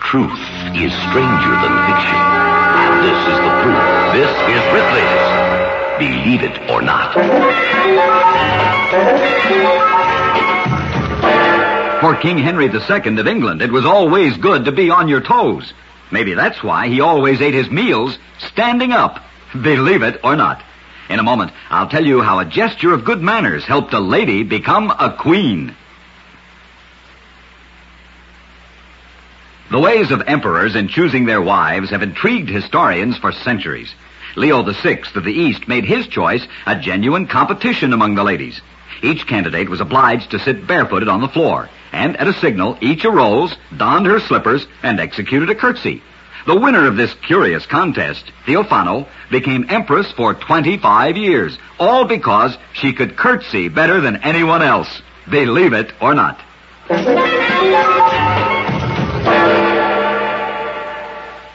Truth is stranger than fiction. And this is the proof. This is Ripley's Believe It or Not. For King Henry II of England, it was always good to be on your toes. Maybe that's why he always ate his meals standing up. Believe it or not. In a moment, I'll tell you how a gesture of good manners helped a lady become a queen. The ways of emperors in choosing their wives have intrigued historians for centuries. Leo VI of the East made his choice a genuine competition among the ladies. Each candidate was obliged to sit barefooted on the floor, and at a signal, each arose, donned her slippers, and executed a curtsy. The winner of this curious contest, Theophano, became empress for 25 years, all because she could curtsy better than anyone else. Believe it or not.